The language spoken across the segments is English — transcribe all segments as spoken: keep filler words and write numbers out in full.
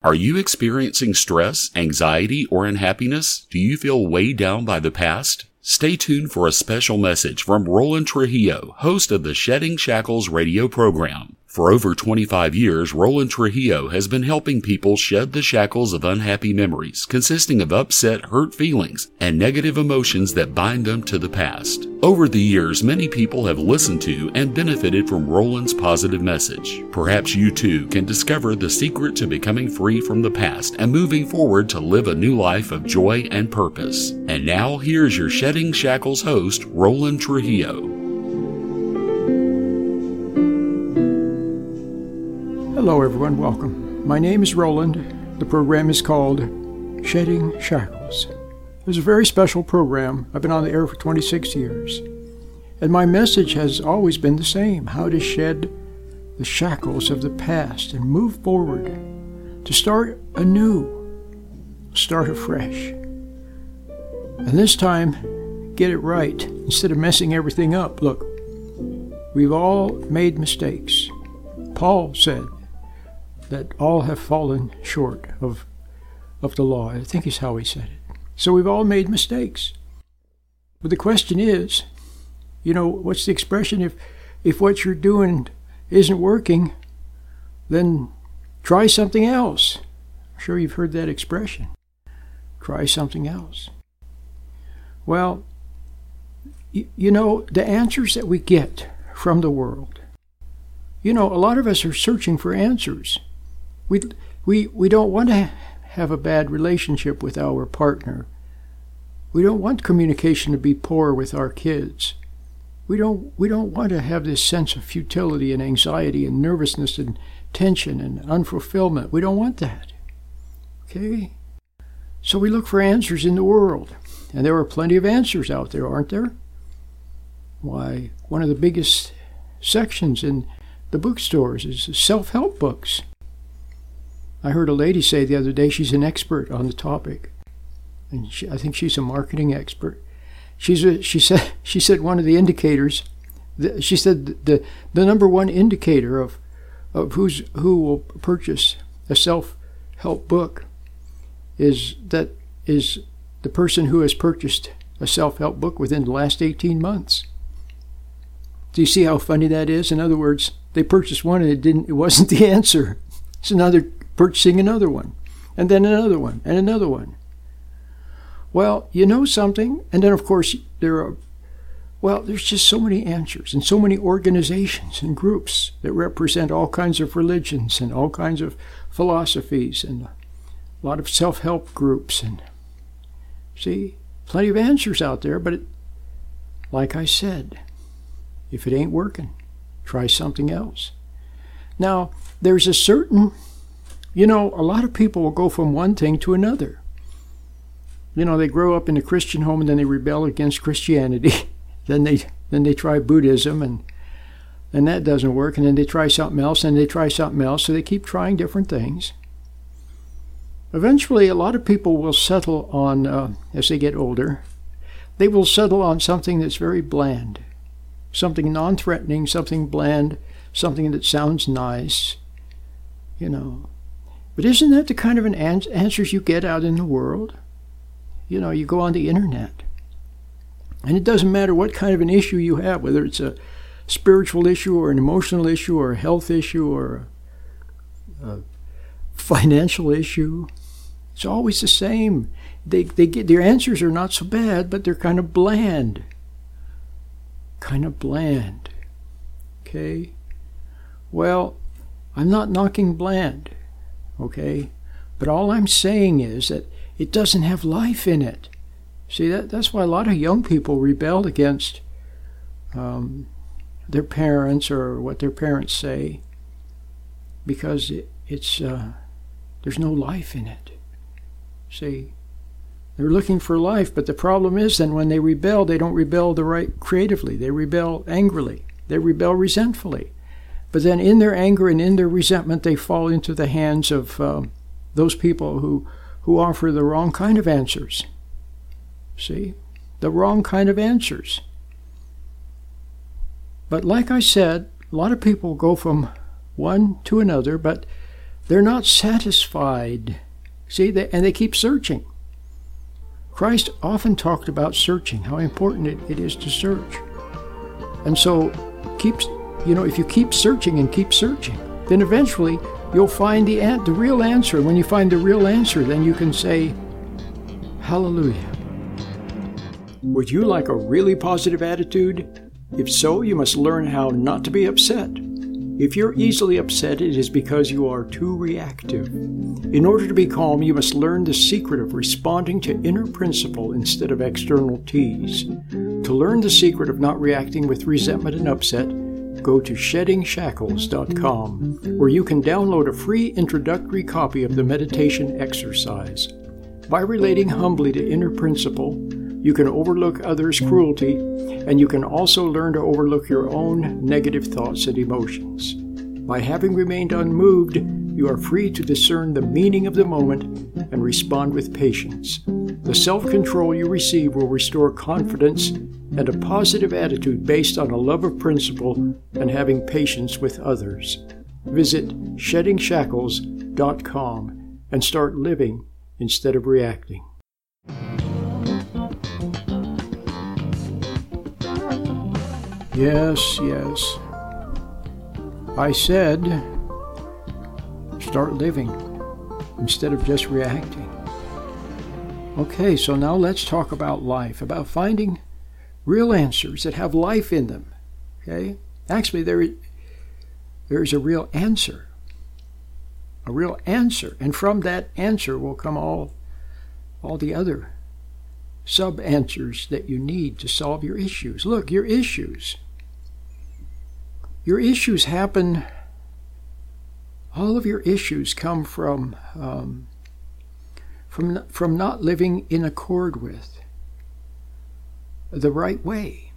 Are you experiencing stress, anxiety, or unhappiness? Do you feel weighed down by the past? Stay tuned for a special message from Roland Trujillo, host of the Shedding Shackles radio program. For over twenty-five years, Roland Trujillo has been helping people shed the shackles of unhappy memories, consisting of upset, hurt feelings, and negative emotions that bind them to the past. Over the years, many people have listened to and benefited from Roland's positive message. Perhaps you too can discover the secret to becoming free from the past and moving forward to live a new life of joy and purpose. And now, here's your Shedding Shackles host, Roland Trujillo. Hello everyone, welcome. My name is Roland. The program is called Shedding Shackles. It's a very special program. I've been on the air for twenty-six years. And my message has always been the same: how to shed the shackles of the past and move forward, to start anew, start afresh. And this time, get it right instead of messing everything up. Look, we've all made mistakes. Paul said that all have fallen short of of the law. I think is how he said it. So we've all made mistakes. But the question is, you know, what's the expression? If if what you're doing isn't working, then try something else. I'm sure you've heard that expression. Try something else. Well, you, you know, the answers that we get from the world, you know, a lot of us are searching for answers. We we we don't want to have a bad relationship with our partner. We don't want communication to be poor with our kids. We don't we don't want to have this sense of futility and anxiety and nervousness and tension and unfulfillment. We don't want that. Okay? So we look for answers in the world. And there are plenty of answers out there, aren't there? Why, one of the biggest sections in the bookstores is self-help books. I heard a lady say the other day she's an expert on the topic, and she, I think she's a marketing expert. She's a, she said she said one of the indicators. The, she said the the number one indicator of of who's who will purchase a self-help book is that is the person who has purchased a self-help book within the last eighteen months. Do you see how funny that is? In other words, they purchased one and it didn't. It wasn't the answer. So now they're purchasing another one, and then another one, and another one. Well, you know something, and then of course there are. Well, there's just so many answers, and so many organizations and groups that represent all kinds of religions and all kinds of philosophies, and a lot of self-help groups, and see, plenty of answers out there. But it, like I said, if it ain't working, try something else. Now, there's a certain, you know, a lot of people will go from one thing to another. You know, they grow up in a Christian home and then they rebel against Christianity. then they then they try Buddhism and and that doesn't work. And then they try something else and they try something else. So they keep trying different things. Eventually, a lot of people will settle on, uh, as they get older, they will settle on something that's very bland. Something non-threatening, something bland, something that sounds nice, you know. But isn't that the kind of an ans- answers you get out in the world? You know, you go on the internet, and it doesn't matter what kind of an issue you have, whether it's a spiritual issue or an emotional issue or a health issue or a, a financial issue. It's always the same. They they get their answers are not so bad, but they're kind of bland. Kind of bland. Okay? Well, I'm not knocking bland. Okay? But all I'm saying is that it doesn't have life in it. See, that that's why a lot of young people rebel against um, their parents or what their parents say, because it, it's uh, there's no life in it. See, they're looking for life, but the problem is then when they rebel, they don't rebel the right creatively. They rebel angrily. They rebel resentfully. But then in their anger and in their resentment, they fall into the hands of um, those people who, who offer the wrong kind of answers. See? The wrong kind of answers. But like I said, a lot of people go from one to another, but They're not satisfied. See, they, and they keep searching. Christ often talked about searching, how important it, it is to search. And so, keep, you know, if you keep searching and keep searching, then eventually you'll find the, an- the real answer. When you find the real answer, then you can say, hallelujah. Would you like a really positive attitude? If so, you must learn how not to be upset. If you're easily upset, it is because you are too reactive. In order to be calm, you must learn the secret of responding to inner principle instead of external tease. To learn the secret of not reacting with resentment and upset, go to shedding shackles dot com, where you can download a free introductory copy of the meditation exercise. By relating humbly to inner principle, you can overlook others' cruelty, and you can also learn to overlook your own negative thoughts and emotions. By having remained unmoved, you are free to discern the meaning of the moment and respond with patience. The self-control you receive will restore confidence and a positive attitude based on a love of principle and having patience with others. Visit shedding shackles dot com and start living instead of reacting. Yes, yes. I said, start living instead of just reacting. Okay, so now let's talk about life, about finding real answers that have life in them. Okay? Actually, there, there is a real answer. A real answer. And from that answer will come all, all the other sub-answers that you need to solve your issues. Look, your issues. Your issues happen, all of your issues come from, um, from, from not living in accord with the right way.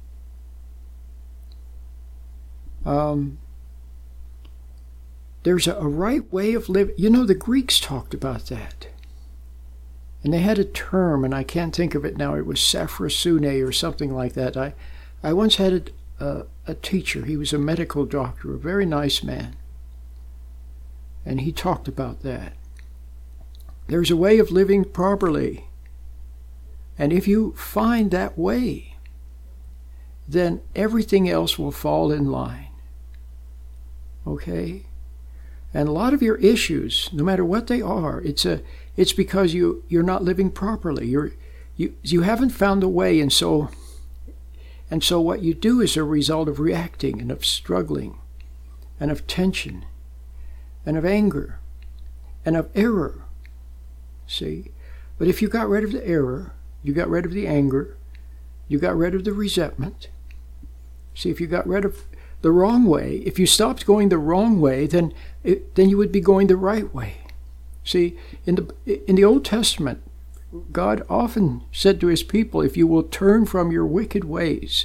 Um, there's a, a right way of living. You know, the Greeks talked about that. And they had a term, and I can't think of it now. It was saphrosune or something like that. I, I once had a, a, a teacher. He was a medical doctor, a very nice man. And he talked about that. There's a way of living properly. And if you find that way, then everything else will fall in line. Okay? And a lot of your issues, no matter what they are, it's a it's because you you're not living properly. You're you you haven't found the way, and so and so what you do is a result of reacting and of struggling and of tension and of anger and of error. See? But if you got rid of the error, you got rid of the anger, you got rid of the resentment. See, if you got rid of the wrong way, if you stopped going the wrong way, then it, then you would be going the right way. See, in the in the Old Testament, God often said to his people, if you will turn from your wicked ways,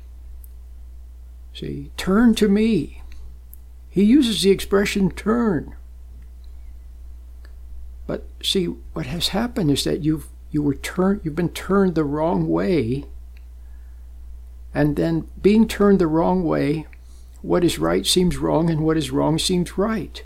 see, turn to me. He uses the expression turn. But see, what has happened is that you've you were turned you've been turned the wrong way, and then being turned the wrong way, what is right seems wrong, and what is wrong seems right.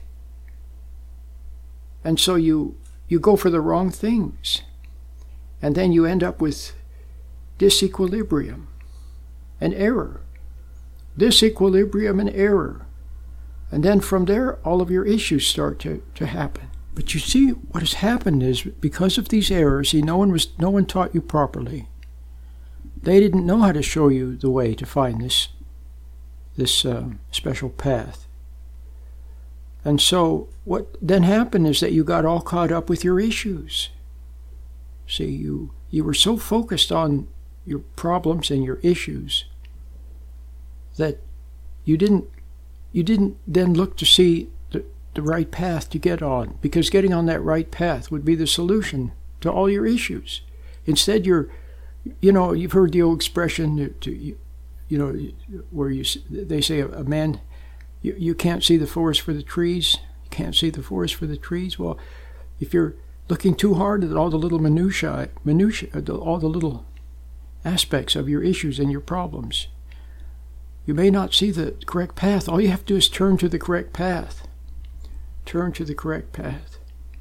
And so you you go for the wrong things. And then you end up with disequilibrium and error. Disequilibrium and error. And then from there, all of your issues start to, to happen. But you see, what has happened is, because of these errors, see, no one was no one taught you properly. They didn't know how to show you the way to find this this uh, special path. And so what then happened is that you got all caught up with your issues. See, you you were so focused on your problems and your issues that you didn't you didn't then look to see the, the right path to get on, because getting on that right path would be the solution to all your issues. Instead, you're you know, you've heard the old expression to you, you know, where you they say a, a man you, you can't see the forest for the trees. You can't see the forest for the trees. Well, if you're looking too hard at all the little minutiae, minutiae, all the little aspects of your issues and your problems, you may not see the correct path. All you have to do is turn to the correct path. turn to the correct path.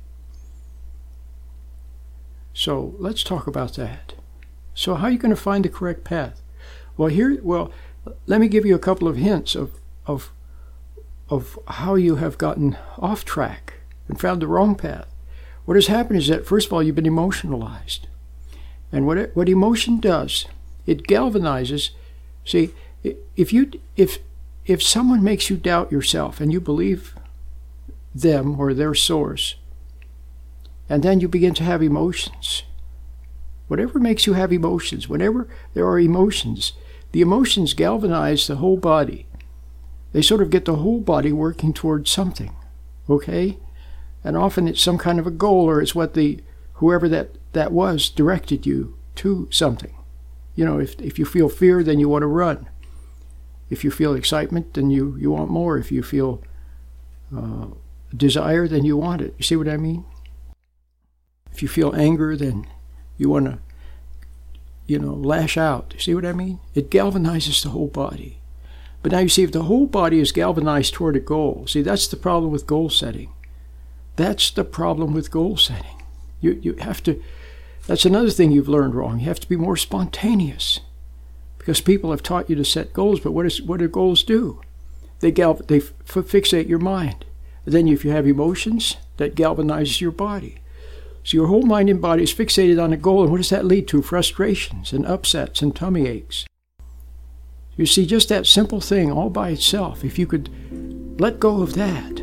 So let's talk about that. So how are you going to find the correct path? Well, here, well, let me give you a couple of hints of of of how you have gotten off track and found the wrong path. What has happened is that, first of all, you've been emotionalized. And what it, what emotion does, it galvanizes. See, if you if if someone makes you doubt yourself and you believe them or their source, and then you begin to have emotions, whatever makes you have emotions, whenever there are emotions, the emotions galvanize the whole body. They sort of get the whole body working towards something, okay? And often it's some kind of a goal, or it's what the whoever that, that was directed you to something. You know, if if you feel fear, then you want to run. If you feel excitement, then you, you want more. If you feel uh, desire, then you want it. You see what I mean? If you feel anger, then you want to, you know, lash out. See what I mean? It galvanizes the whole body. But now you see, if the whole body is galvanized toward a goal, see, that's the problem with goal setting. That's the problem with goal setting. You you have to, that's another thing you've learned wrong. You have to be more spontaneous. Because people have taught you to set goals, but what is what do goals do? They gal they f- fixate your mind. And then if you have emotions, that galvanizes your body. So your whole mind and body is fixated on a goal, and what does that lead to? Frustrations and upsets and tummy aches. You see, just that simple thing all by itself, if you could let go of that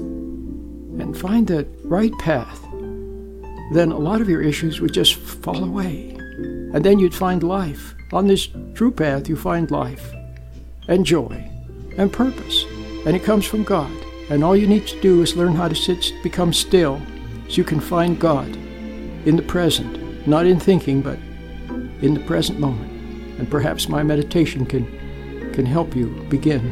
and find the right path, then a lot of your issues would just fall away. And then you'd find life. On this true path, you find life and joy and purpose. And it comes from God. And all you need to do is learn how to sit, become still, so you can find God in the present, not in thinking, but in the present moment. And perhaps my meditation can, can help you begin.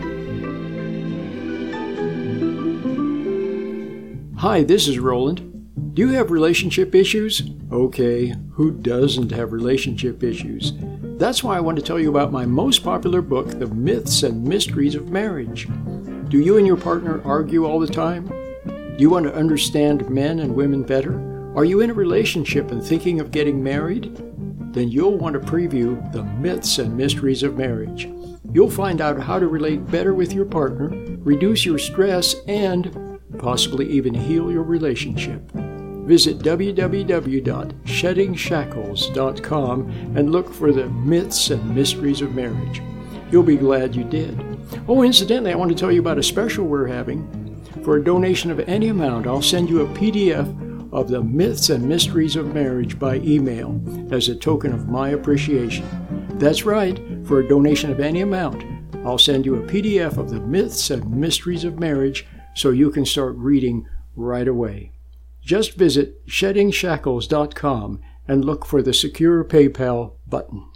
Hi, this is Roland. Do you have relationship issues? Okay, who doesn't have relationship issues? That's why I want to tell you about my most popular book, The Myths and Mysteries of Marriage. Do you and your partner argue all the time? Do you want to understand men and women better? Are you in a relationship and thinking of getting married? Then you'll want to preview The Myths and Mysteries of Marriage. You'll find out how to relate better with your partner, reduce your stress, and possibly even heal your relationship. Visit w w w dot shedding shackles dot com and look for The Myths and Mysteries of Marriage. You'll be glad you did. Oh, incidentally, I want to tell you about a special we're having. For a donation of any amount, I'll send you a P D F of The Myths and Mysteries of Marriage by email as a token of my appreciation. That's right, for a donation of any amount, I'll send you a P D F of The Myths and Mysteries of Marriage so you can start reading right away. Just visit shedding shackles dot com and look for the Secure PayPal button.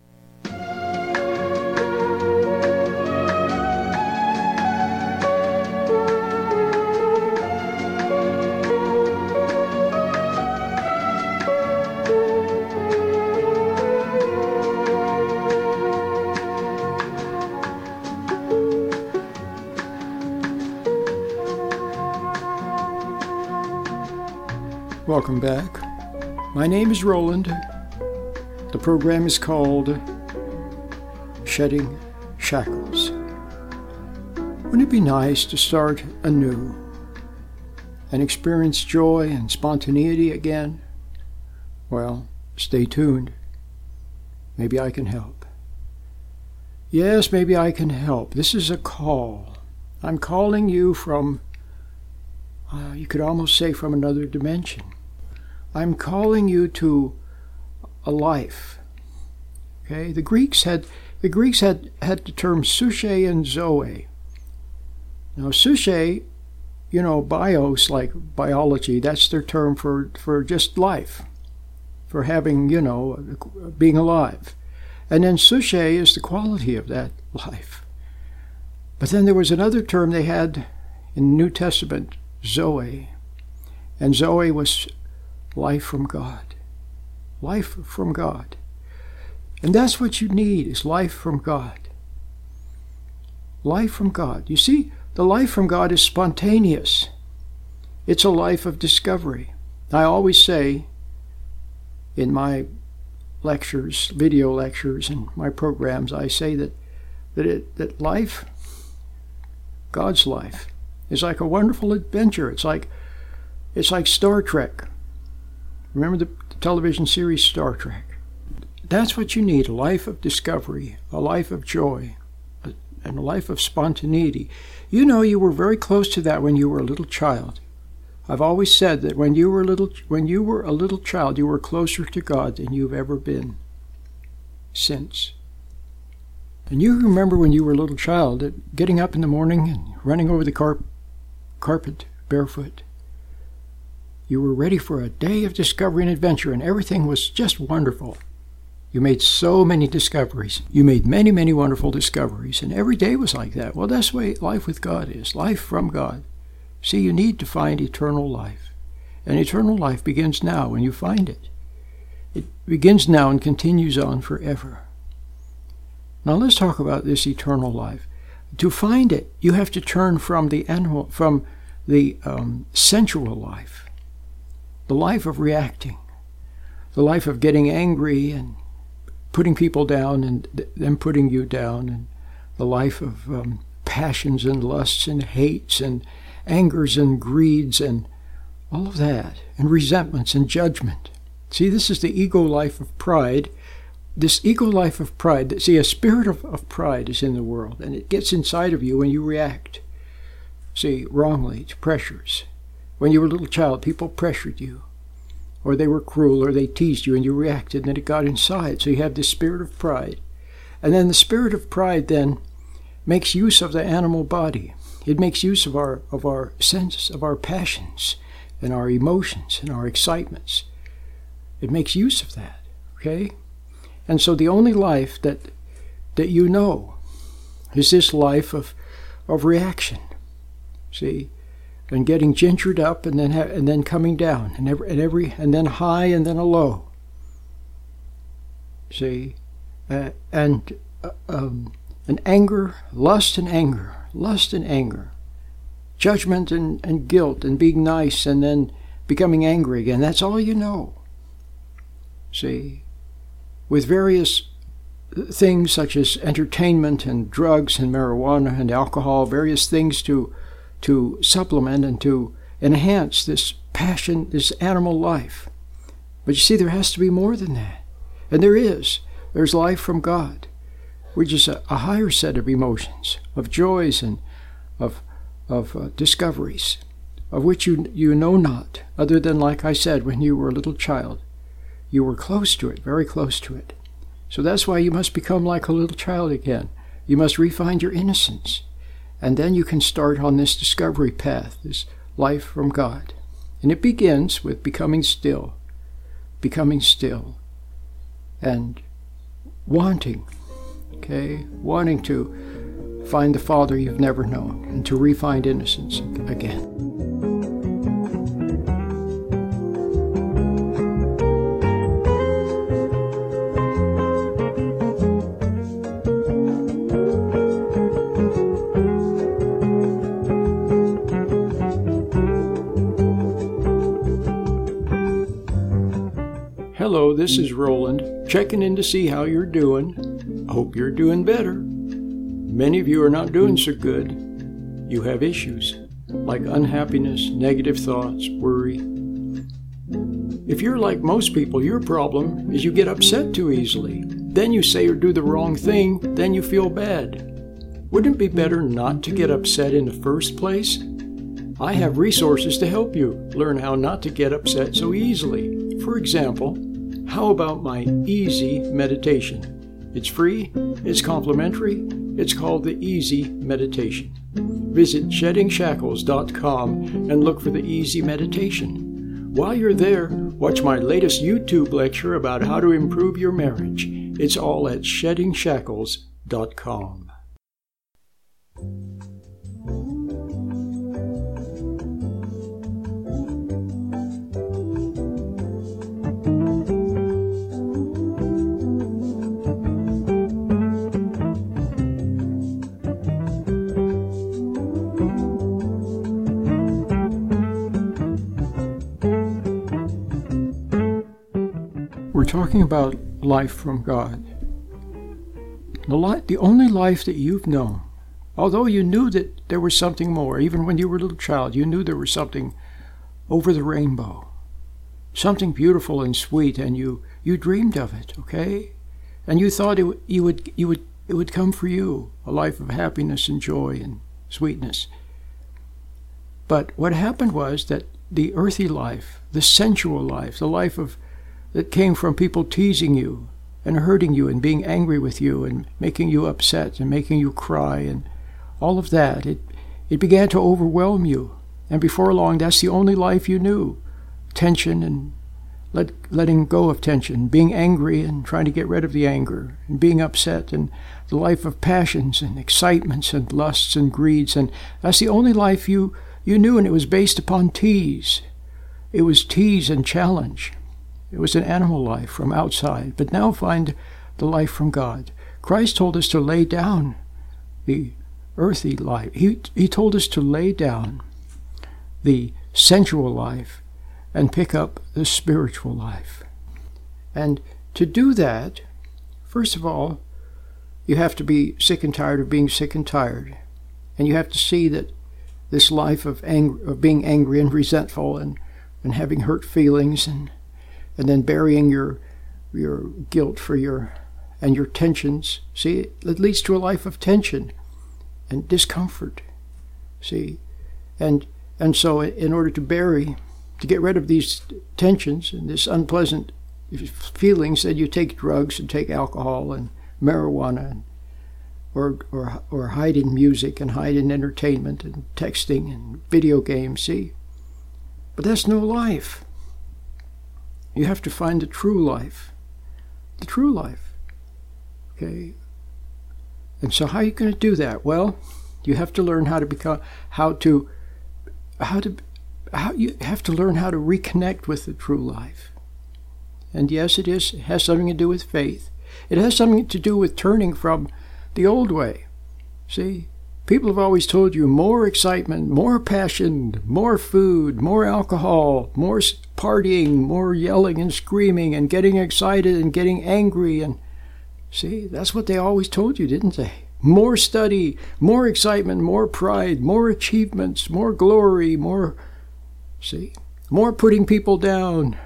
Welcome back. My name is Roland. The program is called Shedding Shackles. Wouldn't it be nice to start anew and experience joy and spontaneity again? Well, stay tuned. Maybe I can help. Yes, maybe I can help. This is a call. I'm calling you from, uh, you could almost say from another dimension. I'm calling you to a life. Okay, the Greeks had the Greeks had, had the term psyche and zoe. Now psyche, you know, bios, like biology, that's their term for, for just life, for having, you know, being alive. And then psyche is the quality of that life. But then there was another term they had in the New Testament, zoe. And zoe was life from God. Life from God. And that's what you need, is life from God. Life from God. You see, the life from God is spontaneous. It's a life of discovery. I always say in my lectures, video lectures, and my programs, I say that that it, that life, God's life, is like a wonderful adventure. It's like it's like Star Trek. Remember the, the television series Star Trek? That's what you need, a life of discovery, a life of joy, a, and a life of spontaneity. You know, you were very close to that when you were a little child. I've always said that when you were a little, when you were a little child, you were closer to God than you've ever been since. And you remember when you were a little child, that getting up in the morning and running over the car- carpet barefoot. You were ready for a day of discovery and adventure, and everything was just wonderful. You made so many discoveries. You made many, many wonderful discoveries, and every day was like that. Well, that's the way life with God is, life from God. See, you need to find eternal life. And eternal life begins now when you find it. It begins now and continues on forever. Now let's talk about this eternal life. To find it, you have to turn from the animal, from the um, sensual life, the life of reacting, the life of getting angry and putting people down and them putting you down, and the life of um, passions and lusts and hates and angers and greeds and all of that, and resentments and judgment. See, this is the ego life of pride. This ego life of pride, see, a spirit of, of pride is in the world, and it gets inside of you when you react, see, wrongly to pressures. When you were a little child, people pressured you, or they were cruel, or they teased you, and you reacted, and then it got inside. So you have this spirit of pride. And then the spirit of pride then makes use of the animal body. It makes use of our of our senses, of our passions, and our emotions, and our excitements. It makes use of that, okay? And so the only life that that you know is this life of of reaction, see, and getting gingered up, and then ha- and then coming down, and every and every and then high, and then a low. See, uh, and uh, um, and anger, lust, and anger, lust and anger, judgment and, and guilt, and being nice, and then becoming angry again. That's all you know. See, with various things such as entertainment and drugs and marijuana and alcohol, various things to to supplement and to enhance this passion, this animal life. But you see, there has to be more than that. And there is. There's life from God, which is a, a higher set of emotions, of joys and of of uh, discoveries, of which you you know not, other than, like I said, when you were a little child. You were close to it, very close to it. So that's why you must become like a little child again. You must re-find your innocence. And then you can start on this discovery path, this life from God. And it begins with becoming still, becoming still, and wanting, okay, wanting to find the Father you've never known, and to re-find innocence again. Hello, this is Roland, checking in to see how you're doing. Hope you're doing better. Many of you are not doing so good. You have issues, like unhappiness, negative thoughts, worry. If you're like most people, your problem is you get upset too easily. Then you say or do the wrong thing, then you feel bad. Wouldn't it be better not to get upset in the first place? I have resources to help you learn how not to get upset so easily. For example, how about my Easy Meditation? It's free, it's complimentary, it's called the Easy Meditation. Visit shedding shackles dot com and look for the Easy Meditation. While you're there, watch my latest YouTube lecture about how to improve your marriage. It's all at shedding shackles dot com. talking about life from God. The, li- the only life that you've known, although you knew that there was something more, even when you were a little child, you knew there was something over the rainbow, something beautiful and sweet, and you, you dreamed of it, okay? And you thought it, you would, you would, it would come for you, a life of happiness and joy and sweetness. But what happened was that the earthly life, the sensual life, the life of that came from people teasing you and hurting you and being angry with you and making you upset and making you cry and all of that, it, it began to overwhelm you. And before long, that's the only life you knew. Tension and let, letting go of tension, being angry and trying to get rid of the anger, and being upset, and the life of passions and excitements and lusts and greeds. And that's the only life you, you knew, and it was based upon tease. It was tease and challenge. It was an animal life from outside. But now find the life from God. Christ told us to lay down the earthly life. He, he told us to lay down the sensual life and pick up the spiritual life. And to do that, first of all, you have to be sick and tired of being sick and tired. And you have to see that this life of ang- of being angry and resentful and, and having hurt feelings and and then burying your your guilt for your and your tensions, see, it leads to a life of tension and discomfort. See? And and so in order to bury, to get rid of these tensions and this unpleasant feelings, that you take drugs and take alcohol and marijuana and, or or or hide in music and hide in entertainment and texting and video games, see? But that's no life. You have to find the true life. The true life. Okay? And so how are you going to do that? Well, you have to learn how to become how to how to how you have to learn how to reconnect with the true life. And yes, it is it has something to do with faith. It has something to do with turning from the old way. See? People have always told you more excitement, more passion, more food, more alcohol, more partying, more yelling and screaming and getting excited and getting angry. And see, that's what they always told you, didn't they? More study, more excitement, more pride, more achievements, more glory, more, see, more putting people down.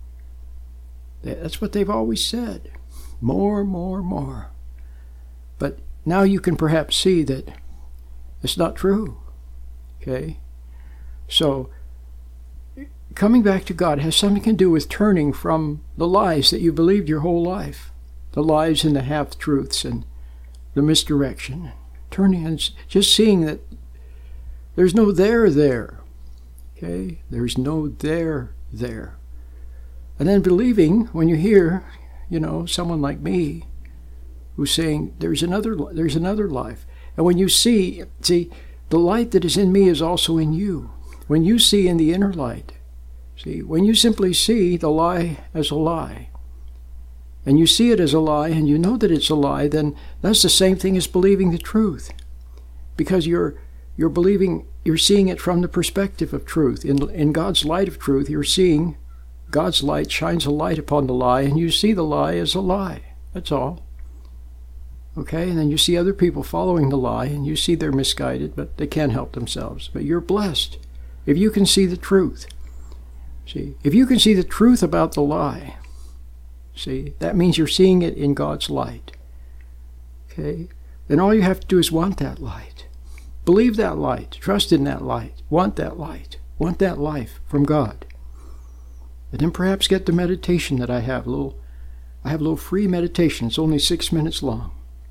That's what they've always said. More, more, more. But now you can perhaps see that it's not true. Okay? So, coming back to God has something to do with turning from the lies that you believed your whole life. The lies and the half-truths and the misdirection. Turning and just seeing that there's no there there. Okay? There's no there there. And then believing when you hear, you know, someone like me who's saying there's another there's another life. And when you see, see, the light that is in me is also in you. When you see in the inner light, see, when you simply see the lie as a lie, and you see it as a lie, and you know that it's a lie, then that's the same thing as believing the truth. Because you're you're believing, you're seeing it from the perspective of truth. In, in God's light of truth, you're seeing God's light shines a light upon the lie, and you see the lie as a lie. That's all. Okay, and then you see other people following the lie, and you see they're misguided, but they can't help themselves. But you're blessed if you can see the truth. See, if you can see the truth about the lie, see, that means you're seeing it in God's light. Okay, then all you have to do is want that light. Believe that light. Trust in that light. Want that light. Want that life from God. And then perhaps get the meditation that I have. A little, I have a little free meditation. It's only six minutes long.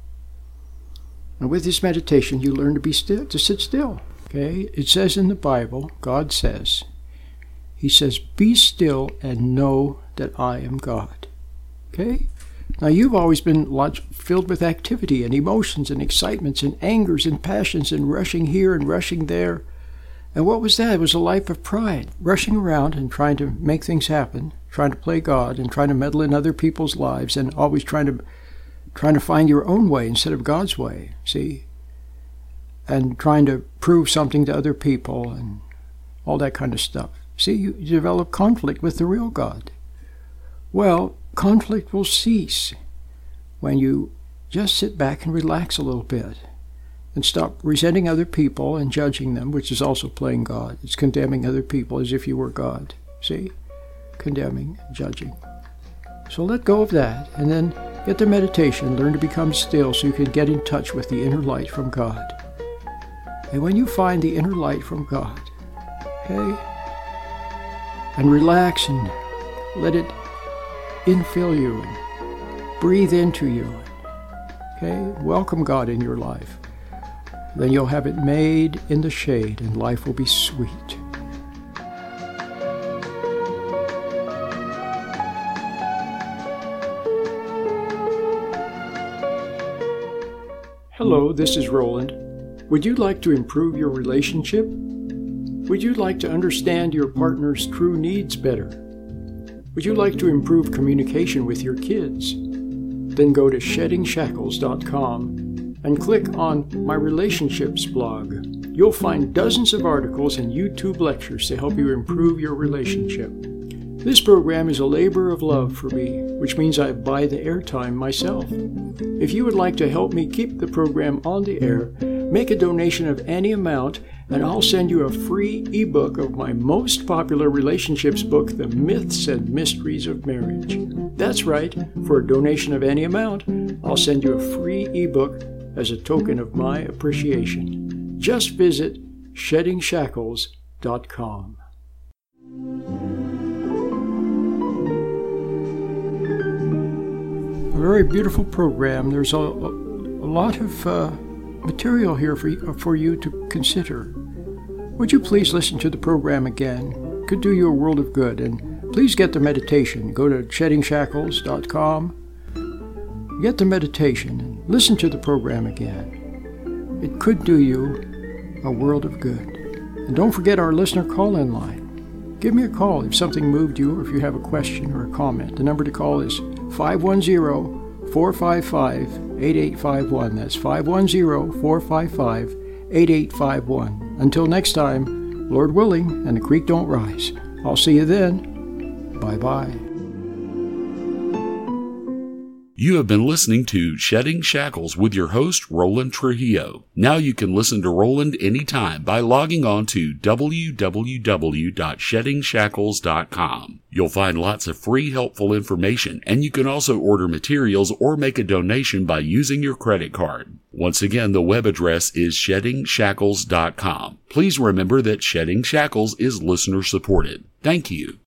And with this meditation, you learn to be still, to sit still. Okay? It says in the Bible, God says, He says, "Be still and know that I am God." Okay? Now you've always been filled with activity and emotions and excitements and angers and passions and rushing here and rushing there. And what was that? It was a life of pride, rushing around and trying to make things happen, trying to play God and trying to meddle in other people's lives and always trying to trying to find your own way instead of God's way, see? And trying to prove something to other people and all that kind of stuff. See, you, you develop conflict with the real God. Well, conflict will cease when you just sit back and relax a little bit and stop resenting other people and judging them, which is also playing God. It's condemning other people as if you were God. See? Condemning, judging. So let go of that, and then get the meditation. Learn to become still so you can get in touch with the inner light from God. And when you find the inner light from God, okay, and relax and let it infill you and breathe into you, okay, welcome God in your life. Then you'll have it made in the shade, and life will be sweet. Hello, this is Roland. Would you like to improve your relationship? Would you like to understand your partner's true needs better? Would you like to improve communication with your kids? Then go to shedding shackles dot com and click on my relationships blog. You'll find dozens of articles and YouTube lectures to help you improve your relationship. This program is a labor of love for me, which means I buy the airtime myself. If you would like to help me keep the program on the air, make a donation of any amount, and I'll send you a free ebook of my most popular relationships book, The Myths and Mysteries of Marriage. That's right, for a donation of any amount, I'll send you a free ebook as a token of my appreciation. Just visit shedding shackles dot com. A very beautiful program. There's a, a lot of uh, material here for you, for you to consider. Would you please listen to the program again? It could do you a world of good. And please get the meditation. Go to shedding shackles dot com. Get the meditation and listen to the program again. It could do you a world of good. And don't forget our listener call-in line. Give me a call if something moved you or if you have a question or a comment. The number to call is five one zero, four five five, eight eight five one. That's five one zero, four five five, eight eight five one. Until next time, Lord willing, and the creek don't rise. I'll see you then. Bye-bye. You have been listening to Shedding Shackles with your host, Roland Trujillo. Now you can listen to Roland anytime by logging on to w w w dot shedding shackles dot com. You'll find lots of free, helpful information, and you can also order materials or make a donation by using your credit card. Once again, the web address is shedding shackles dot com. Please remember that Shedding Shackles is listener supported. Thank you.